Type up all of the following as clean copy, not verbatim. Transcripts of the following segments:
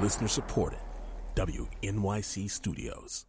Listener supported. WNYC Studios.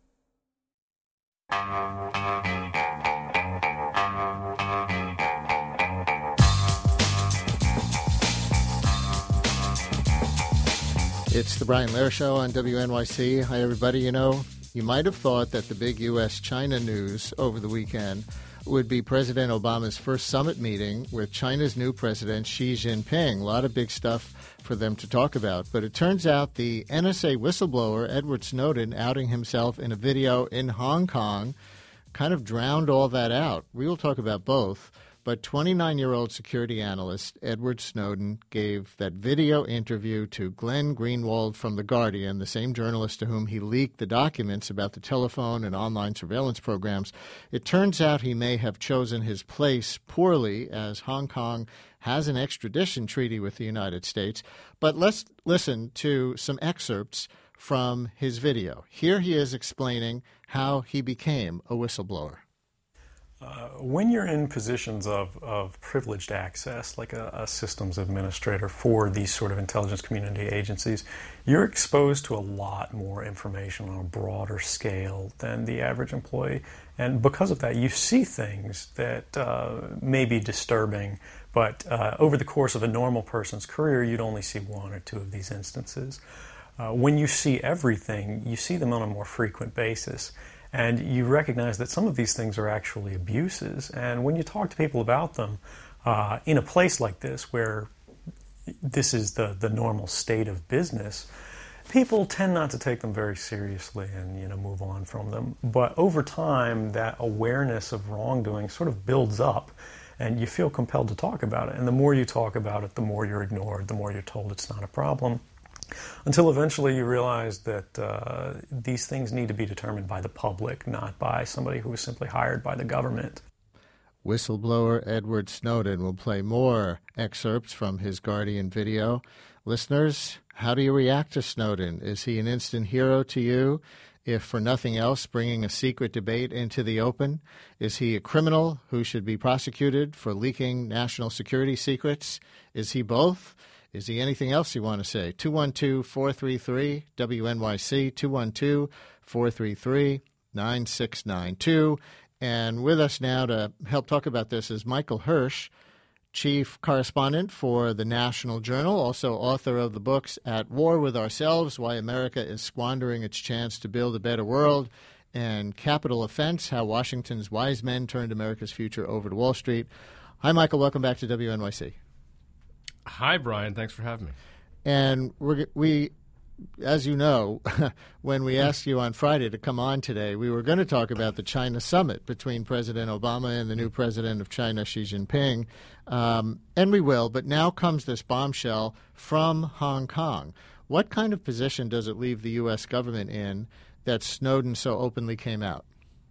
It's the Brian Lehrer Show on WNYC. Hi, everybody. You might have thought that the big U.S.-China news over the weekend would be President Obama's first summit meeting with China's new president, Xi Jinping. A lot of big stuff for them to talk about. But it turns out the NSA whistleblower, Edward Snowden, outing himself in a video in Hong Kong, kind of drowned all that out. We will talk about both. But 29-year-old security analyst Edward Snowden gave that video interview to Glenn Greenwald from The Guardian, the same journalist to whom he leaked the documents about the telephone and online surveillance programs. It turns out he may have chosen his place poorly, as Hong Kong has an extradition treaty with the United States. But let's listen to some excerpts from his video. Here he is explaining how he became a whistleblower. When you're in positions of privileged access, like a systems administrator for these sort of intelligence community agencies, you're exposed to a lot more information on a broader scale than the average employee. And because of that, you see things that may be disturbing, but over the course of a normal person's career, you'd only see one or two of these instances. When you see everything, you see them on a more frequent basis. And you recognize that some of these things are actually abuses. And when you talk to people about them, in a place like this where this is the normal state of business, people tend not to take them very seriously and move on from them. But over time, that awareness of wrongdoing sort of builds up, and you feel compelled to talk about it. And the more you talk about it, the more you're ignored, the more you're told it's not a problem. Until eventually you realize that these things need to be determined by the public, not by somebody who was simply hired by the government. Whistleblower Edward Snowden will play more excerpts from his Guardian video. Listeners, how do you react to Snowden? Is he an instant hero to you, if for nothing else bringing a secret debate into the open? Is he a criminal who should be prosecuted for leaking national security secrets? Is he both? Is he anything else you want to say? 212-433-WNYC, 212-433-9692. And with us now to help talk about this is Michael Hirsch, chief correspondent for the National Journal, also author of the books At War with Ourselves, Why America is Squandering Its Chance to Build a Better World, and Capital Offense, How Washington's Wise Men Turned America's Future Over to Wall Street. Hi, Michael. Welcome back to WNYC. Hi, Brian. Thanks for having me. And we, as you know, when we asked you on Friday to come on today, we were going to talk about the China summit between President Obama and the new president of China, Xi Jinping. And we will. But now comes this bombshell from Hong Kong. What kind of position does it leave the U.S. government in that Snowden so openly came out?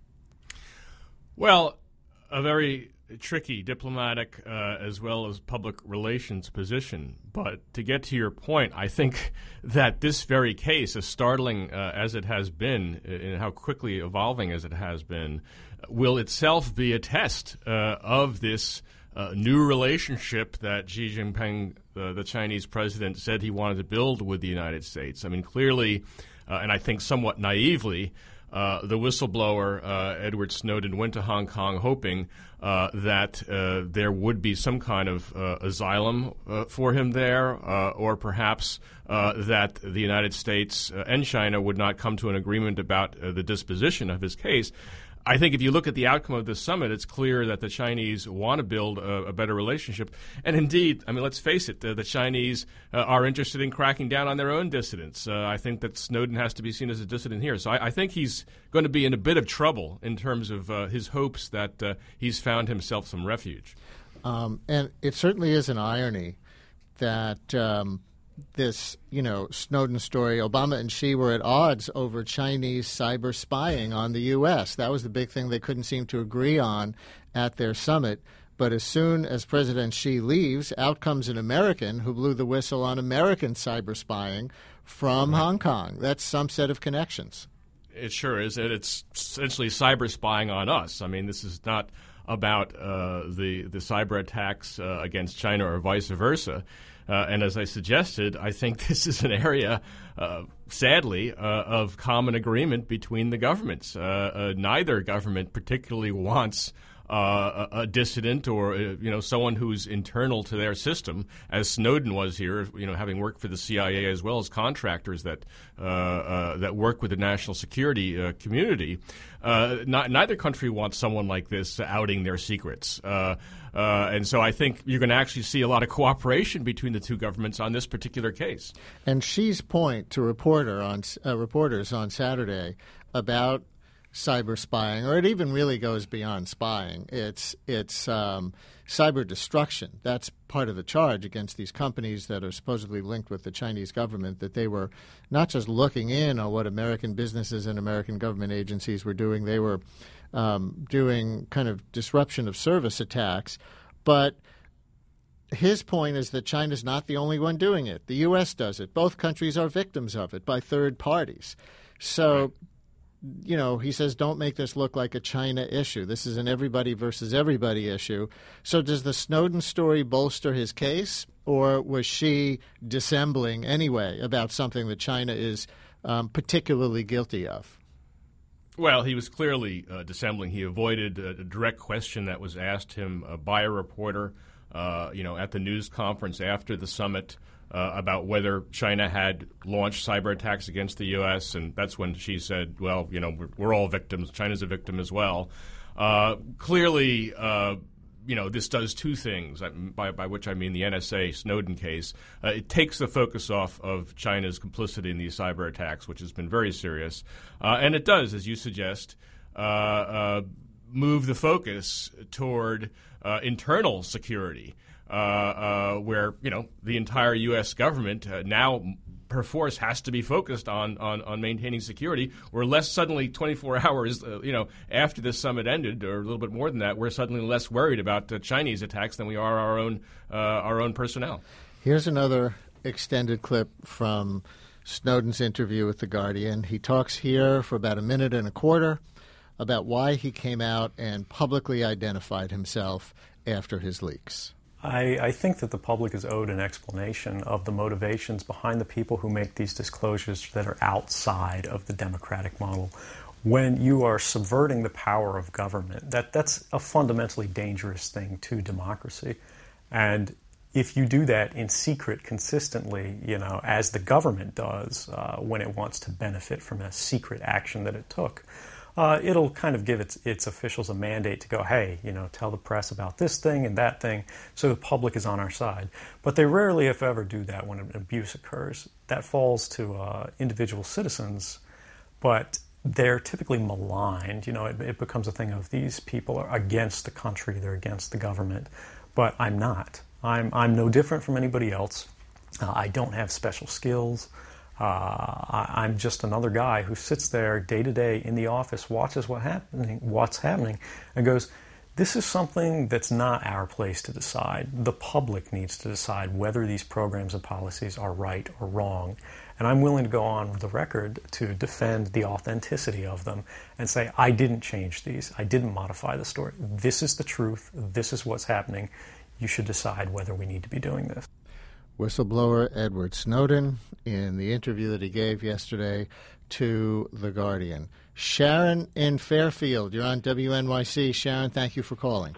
Well, a very tricky diplomatic as well as public relations position. But to get to your point, I think that this very case, as startling as it has been and how quickly evolving as it has been, will itself be a test of this new relationship that Xi Jinping, the Chinese president, said he wanted to build with the United States. I mean, clearly, and I think somewhat naively, the whistleblower, Edward Snowden, went to Hong Kong hoping that there would be some kind of asylum for him there, or perhaps that the United States and China would not come to an agreement about the disposition of his case. I think if you look at the outcome of this summit, it's clear that the Chinese want to build a better relationship. And indeed, I mean, let's face it, the Chinese are interested in cracking down on their own dissidents. I think that Snowden has to be seen as a dissident here. So I think he's going to be in a bit of trouble in terms of his hopes that he's found himself some refuge. And it certainly is an irony that this, Snowden story, Obama and Xi were at odds over Chinese cyber spying on the U.S. That was the big thing they couldn't seem to agree on at their summit. But as soon as President Xi leaves, out comes an American who blew the whistle on American cyber spying from Hong Kong. That's some set of connections. It sure is. It's essentially cyber spying on us. I mean, this is not about the cyber attacks against China or vice versa. And as I suggested, I think this is an area, sadly, of common agreement between the governments. Neither government particularly wants a dissident or someone who's internal to their system, as Snowden was here. Having worked for the CIA as well as contractors that work with the national security community. Neither country wants someone like this outing their secrets. And so I think you're going to actually see a lot of cooperation between the two governments on this particular case. And Xi's point to reporters on Saturday about cyber spying, or it even really goes beyond spying. It's cyber destruction. That's part of the charge against these companies that are supposedly linked with the Chinese government, that they were not just looking in on what American businesses and American government agencies were doing. They were doing kind of disruption of service attacks. But his point is that China's not the only one doing it. The U.S. does it. Both countries are victims of it by third parties. So he says, don't make this look like a China issue. This is an everybody versus everybody issue. So does the Snowden story bolster his case, or was Xi dissembling anyway about something that China is particularly guilty of? Well, he was clearly dissembling. He avoided a direct question that was asked him by a reporter, at the news conference after the summit, about whether China had launched cyber attacks against the U.S., and that's when she said, well, we're all victims. China's a victim as well. Clearly, this does two things, by which I mean the NSA Snowden case. It takes the focus off of China's complicity in these cyber attacks, which has been very serious. And it does, as you suggest, move the focus toward internal security. Where the entire U.S. government now perforce has to be focused on maintaining security. We're less suddenly 24 hours after this summit ended, or a little bit more than that. We're suddenly less worried about Chinese attacks than we are our own personnel. Here's another extended clip from Snowden's interview with The Guardian. He talks here for about a minute and a quarter about why he came out and publicly identified himself after his leaks. I think that the public is owed an explanation of the motivations behind the people who make these disclosures that are outside of the democratic model. When you are subverting the power of government, that's a fundamentally dangerous thing to democracy. And if you do that in secret consistently, as the government does when it wants to benefit from a secret action that it took, it'll kind of give its officials a mandate to go, hey, tell the press about this thing and that thing, so the public is on our side. But they rarely, if ever, do that when an abuse occurs. That falls to individual citizens, but they're typically maligned. It becomes a thing of these people are against the country, they're against the government. But I'm not. I'm no different from anybody else. I don't have special skills. I'm just another guy who sits there day to day in the office, watches what's happening, and goes, this is something that's not our place to decide. The public needs to decide whether these programs and policies are right or wrong. And I'm willing to go on the record to defend the authenticity of them and say, I didn't change these. I didn't modify the story. This is the truth. This is what's happening. You should decide whether we need to be doing this. Whistleblower Edward Snowden in the interview that he gave yesterday to The Guardian. Sharon in Fairfield, you're on WNYC. Sharon, thank you for calling.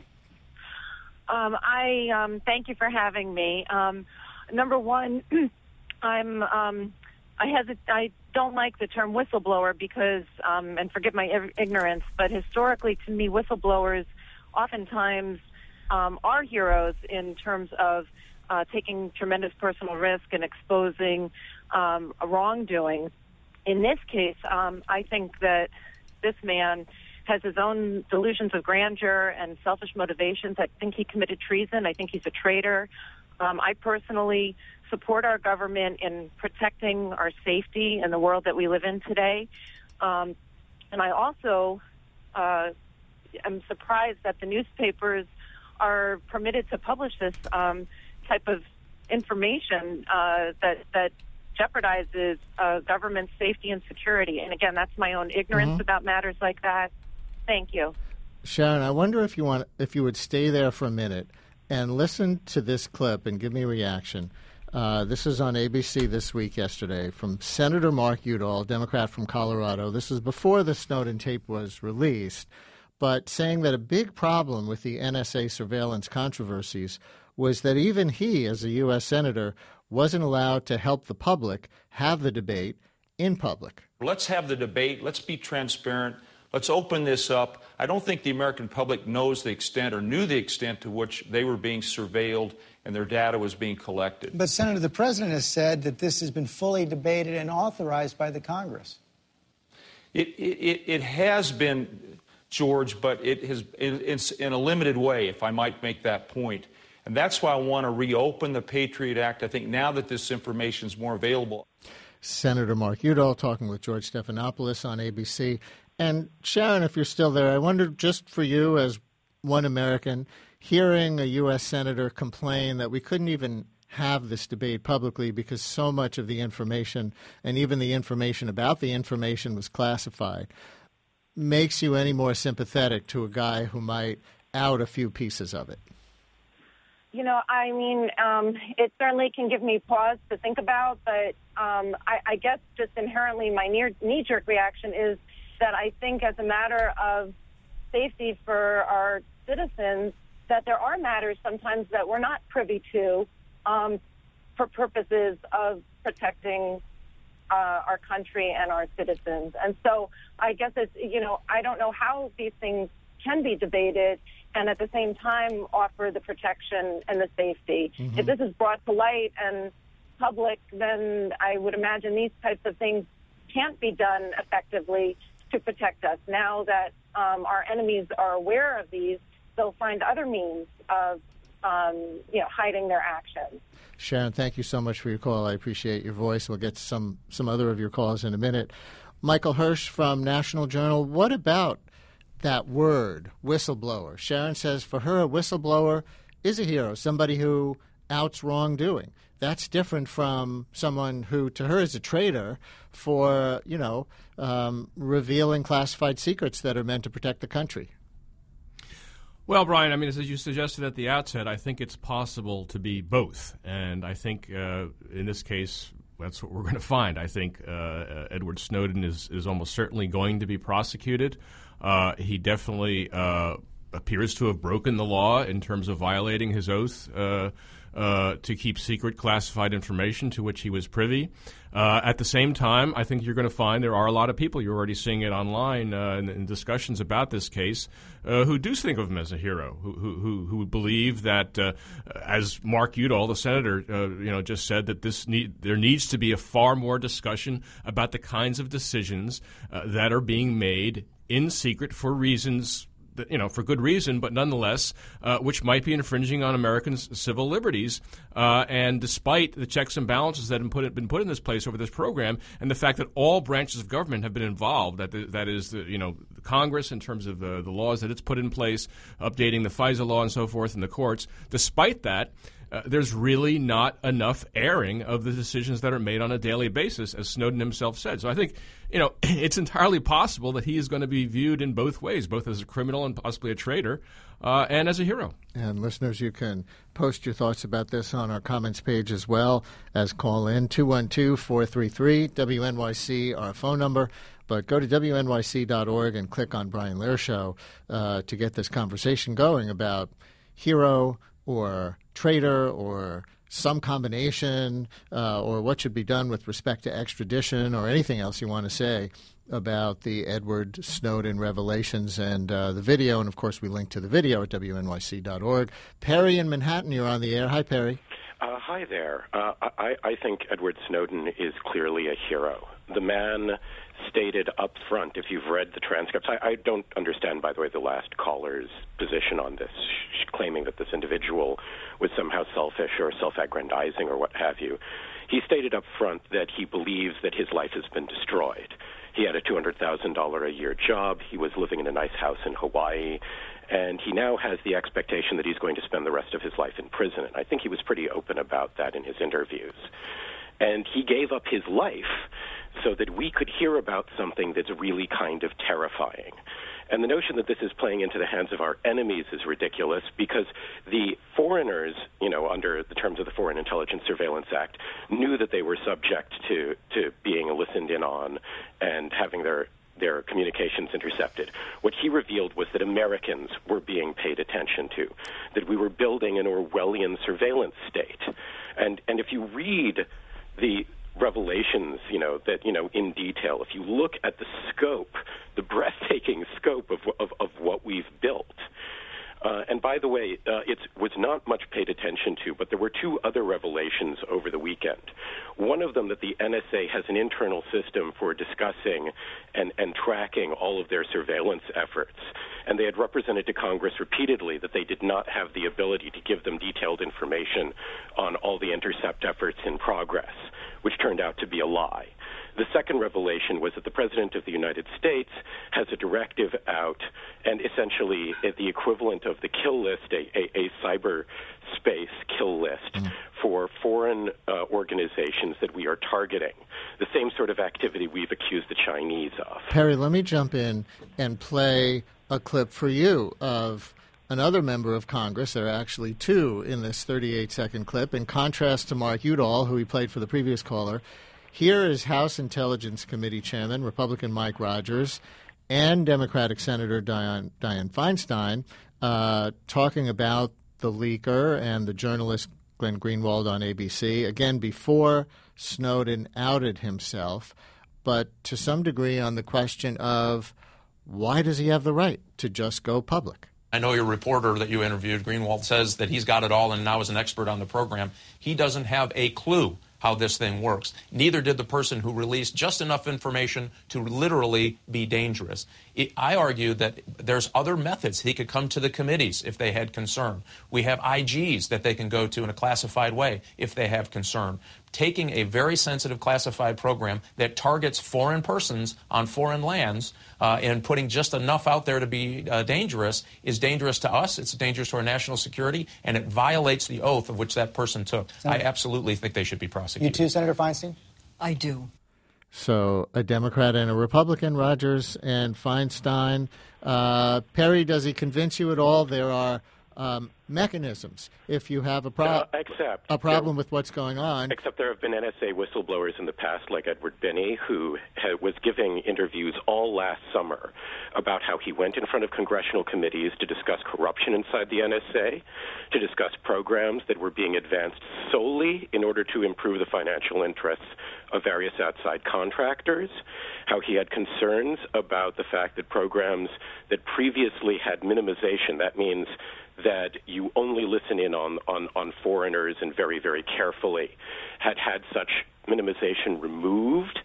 I thank you for having me. Number one, I don't like the term whistleblower because, and forgive my ignorance, but historically to me whistleblowers oftentimes are heroes in terms of taking tremendous personal risk and exposing a wrongdoing. In this case, I think that this man has his own delusions of grandeur and selfish motivations. I think he committed treason. I think he's a traitor. I personally support our government in protecting our safety in the world that we live in today. And I also am surprised that the newspapers are permitted to publish this type of information that jeopardizes government safety and security. And again, that's my own ignorance about matters like that. Thank you. Sharon, I wonder if you would stay there for a minute and listen to this clip and give me a reaction. This is on ABC This Week yesterday from Senator Mark Udall, Democrat from Colorado. This is before the Snowden tape was released, but saying that a big problem with the NSA surveillance controversies was that even he, as a U.S. Senator, wasn't allowed to help the public have the debate in public. Let's have the debate. Let's be transparent. Let's open this up. I don't think the American public knows the extent or knew the extent to which they were being surveilled and their data was being collected. But, Senator, the president has said that this has been fully debated and authorized by the Congress. It has been, George, but it's in a limited way, if I might make that point. And that's why I want to reopen the Patriot Act. I think now that this information is more available. Senator Mark Udall talking with George Stephanopoulos on ABC. And Sharon, if you're still there, I wonder, just for you as one American, hearing a U.S. Senator complain that we couldn't even have this debate publicly because so much of the information and even the information about the information was classified, makes you any more sympathetic to a guy who might out a few pieces of it? You know, I mean, it certainly can give me pause to think about, but I guess just inherently my knee-jerk reaction is that I think as a matter of safety for our citizens, that there are matters sometimes that we're not privy to for purposes of protecting our country and our citizens. And so I guess it's, you know, I don't know how these things can be debated and at the same time offer the protection and the safety. Mm-hmm. If this is brought to light and public, then I would imagine these types of things can't be done effectively to protect us. Now that our enemies are aware of these, they'll find other means of hiding their actions. Sharon, thank you so much for your call. I appreciate your voice. We'll get to some other of your calls in a minute. Michael Hirsch from National Journal, what about that word, whistleblower? Sharon says for her, a whistleblower is a hero, somebody who outs wrongdoing. That's different from someone who, to her, is a traitor for, revealing classified secrets that are meant to protect the country. Well, Brian, I mean, as you suggested at the outset, I think it's possible to be both. And I think in this case, that's what we're going to find. I think Edward Snowden is almost certainly going to be prosecuted. He definitely appears to have broken the law in terms of violating his oath to keep secret classified information to which he was privy. At the same time, I think you're going to find there are a lot of people, you're already seeing it online in discussions about this case, who do think of him as a hero, who believe that, as Mark Udall, the senator, just said, that there needs to be a far more discussion about the kinds of decisions that are being made in secret for reasons for good reason, but nonetheless, which might be infringing on Americans' civil liberties. And despite the checks and balances that have been put in this place over this program, and the fact that all branches of government have been involved, that is the Congress in terms of the laws that it's put in place, updating the FISA law and so forth, and the courts. Despite that, there's really not enough airing of the decisions that are made on a daily basis, as Snowden himself said. So I think, it's entirely possible that he is going to be viewed in both ways, both as a criminal and possibly a traitor, and as a hero. And listeners, you can post your thoughts about this on our comments page as well as call in 212-433-WNYC, our phone number. But go to WNYC.org and click on Brian Lehrer Show to get this conversation going about hero or traitor or some combination, or what should be done with respect to extradition or anything else you want to say about the Edward Snowden revelations and the video. And, of course, we link to the video at WNYC.org. Perry in Manhattan, you're on the air. Hi, Perry. Hi there. I think Edward Snowden is clearly a hero. The man stated up front, if you've read the transcripts, I don't understand, by the way, the last caller's position on this, claiming that this individual was somehow selfish or self-aggrandizing or what have you. He stated up front that he believes that his life has been destroyed. He had a $200,000 a year job. He was living in a nice house in Hawaii. And he now has the expectation that he's going to spend the rest of his life in prison. And I think he was pretty open about that in his interviews. And he gave up his life so that we could hear about something that's really kind of terrifying. And the notion that this is playing into the hands of our enemies is ridiculous because the foreigners, under the terms of the Foreign Intelligence Surveillance Act, knew that they were subject to being listened in on and having their communications intercepted. What he revealed was that Americans were being paid attention to, that we were building an Orwellian surveillance state. And if you read the revelations, in detail, if you look at the scope, the breathtaking scope of what we've built. And by the way, it was not much paid attention to, but there were two other revelations over the weekend. One of them that the NSA has an internal system for discussing and tracking all of their surveillance efforts. And they had represented to Congress repeatedly that they did not have the ability to give them detailed information on all the intercept efforts in progress, which turned out to be a lie. The second revelation was that the President of the United States has a directive out, and essentially the equivalent of the kill list, a cyberspace kill list for foreign organizations that we are targeting, the same sort of activity we've accused the Chinese of. Perry, let me jump in and play a clip for you of another member of Congress. There are actually two in this 38-second clip. In contrast to Mark Udall, who he played for the previous caller, here is House Intelligence Committee Chairman, Republican Mike Rogers, and Democratic Senator Dianne Feinstein talking about the leaker and the journalist Glenn Greenwald on ABC, again, before Snowden outed himself, but to some degree on the question of why does he have the right to just go public? I know your reporter that you interviewed, Greenwald, says that he's got it all and now is an expert on the program. He doesn't have a clue how this thing works. Neither did the person who released just enough information to literally be dangerous. I argue that there's other methods. He could come to the committees if they had concern. We have IGs that they can go to in a classified way if they have concern. Taking a very sensitive classified program that targets foreign persons on foreign lands and putting just enough out there to be dangerous is dangerous to us. It's dangerous to our national security, and it violates the oath of which that person took. Senator, I absolutely think they should be prosecuted. You too, Senator Feinstein? I do. So a Democrat and a Republican, Rogers and Feinstein. Perry, does he convince you at all? There are mechanisms if you have a problem with what's going on. Except there have been NSA whistleblowers in the past, like Edward Binney, who was giving interviews all last summer about how he went in front of congressional committees to discuss corruption inside the NSA, to discuss programs that were being advanced solely in order to improve the financial interests of various outside contractors, how he had concerns about the fact that programs that previously had minimization, that means that you only listen in on foreigners and very, very carefully, had such minimization removed,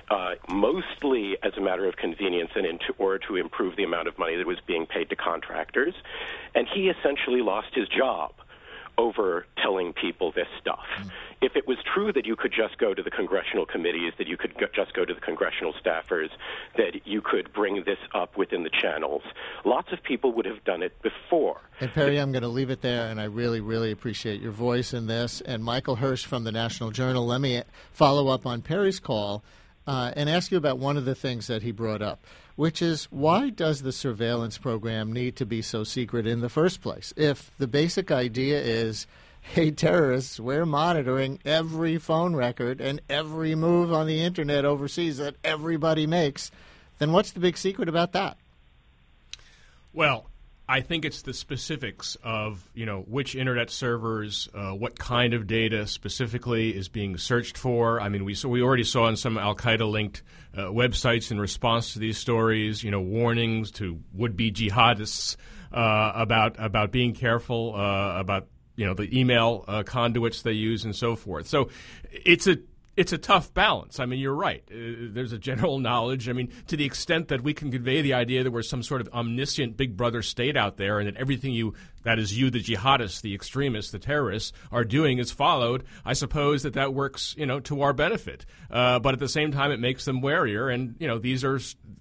mostly as a matter of convenience and in order to improve the amount of money that was being paid to contractors. And he essentially lost his job over telling people this stuff. If it was true that you could just go to the congressional committees, that you could just go to the congressional staffers, that you could bring this up within the channels, lots of people would have done it before. And Perry, I'm going to leave it there, and I really, really appreciate your voice in this. And Michael Hirsch from the National Journal, let me follow up on Perry's call and ask you about one of the things that he brought up, which is why does the surveillance program need to be so secret in the first place? If the basic idea is, hey, terrorists, we're monitoring every phone record and every move on the Internet overseas that everybody makes, then what's the big secret about that? Well, I think it's the specifics of, which Internet servers, what kind of data specifically is being searched for. I mean, we already saw on some Al-Qaeda-linked websites in response to these stories, warnings to would-be jihadists about being careful about the email conduits they use and so forth. So it's a tough balance. I mean, you're right. There's a general knowledge. I mean, to the extent that we can convey the idea that we're some sort of omniscient big brother state out there and that everything that is you, the jihadists, the extremists, the terrorists, are doing is followed, I suppose that works, to our benefit. But at the same time, it makes them warier. And, these are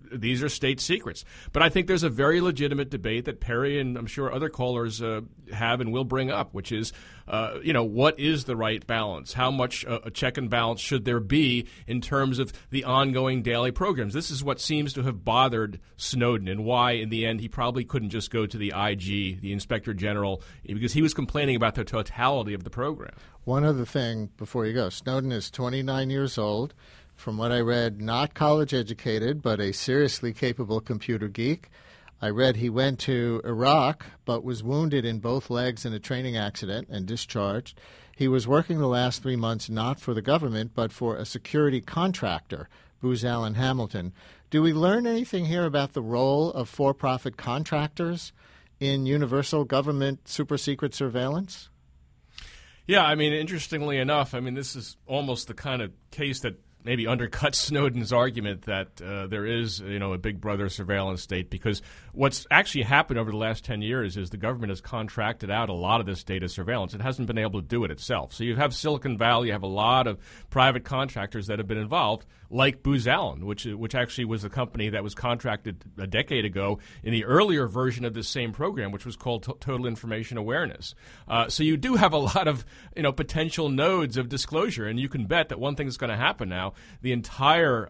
these are state secrets. But I think there's a very legitimate debate that Perry and I'm sure other callers have and will bring up, which is, what is the right balance? How much a check and balance should there be in terms of the ongoing daily programs? This is what seems to have bothered Snowden and why, in the end, he probably couldn't just go to the IG, the Inspector General, because he was complaining about the totality of the program. One other thing before you go. Snowden is 29 years old. From what I read, not college educated, but a seriously capable computer geek. I read he went to Iraq, but was wounded in both legs in a training accident and discharged. He was working the last 3 months not for the government, but for a security contractor, Booz Allen Hamilton. Do we learn anything here about the role of for-profit contractors in universal government super-secret surveillance? Yeah, interestingly enough, this is almost the kind of case that maybe undercuts Snowden's argument that there is, a big brother surveillance state, because what's actually happened over the last 10 years is the government has contracted out a lot of this data surveillance. It hasn't been able to do it itself. So you have Silicon Valley, you have a lot of private contractors that have been involved, like Booz Allen, which actually was a company that was contracted a decade ago in the earlier version of this same program, which was called Total Information Awareness. So you do have a lot of, potential nodes of disclosure, and you can bet that one thing that's going to happen now, the entire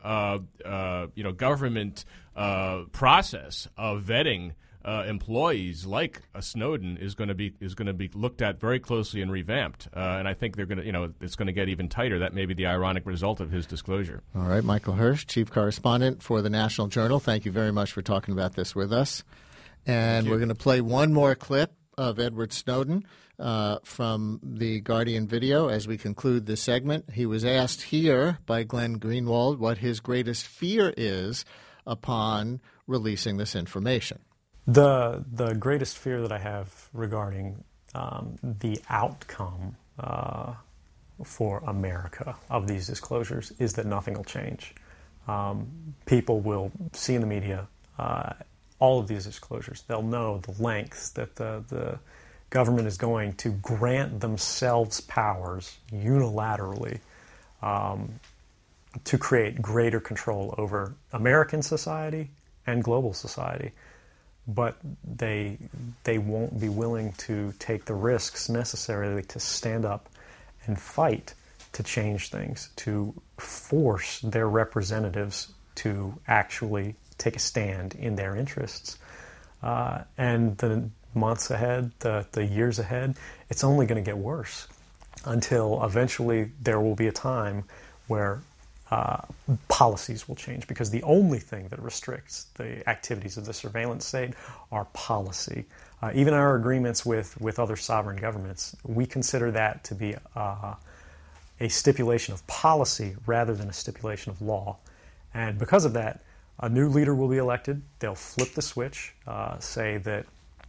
government process of vetting employees like Snowden is going to be looked at very closely and revamped, and I think they're going to it's going to get even tighter. That may be the ironic result of his disclosure. All right, Michael Hirsch, chief correspondent for the National Journal. Thank you very much for talking about this with us. And we're going to play one more clip of Edward Snowden from the Guardian video as we conclude this segment. He was asked here by Glenn Greenwald what his greatest fear is upon releasing this information. The greatest fear that I have regarding the outcome for America of these disclosures is that nothing will change. People will see in the media all of these disclosures. They'll know the lengths that the government is going to grant themselves powers unilaterally to create greater control over American society and global society. But they won't be willing to take the risks necessarily to stand up and fight to change things, to force their representatives to actually take a stand in their interests. And the months ahead, the years ahead, it's only going to get worse until eventually there will be a time where policies will change, because the only thing that restricts the activities of the surveillance state are policy. Even our agreements with other sovereign governments, we consider that to be a stipulation of policy rather than a stipulation of law. And because of that, a new leader will be elected. They'll flip the switch, say that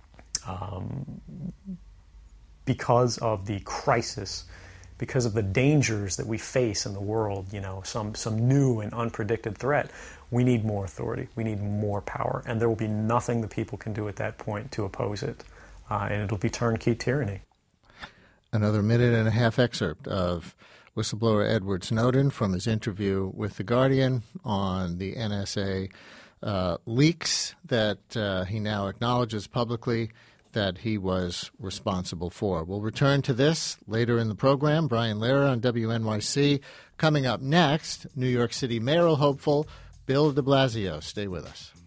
because of the crisis, because of the dangers that we face in the world, some new and unpredicted threat, we need more authority, we need more power, and there will be nothing the people can do at that point to oppose it, and it'll be turnkey tyranny. Another minute-and-a-half excerpt of whistleblower Edward Snowden from his interview with The Guardian on the NSA leaks that he now acknowledges publicly that he was responsible for. We'll return to this later in the program. Brian Lehrer on WNYC. Coming up next, New York City mayoral hopeful Bill de Blasio. Stay with us.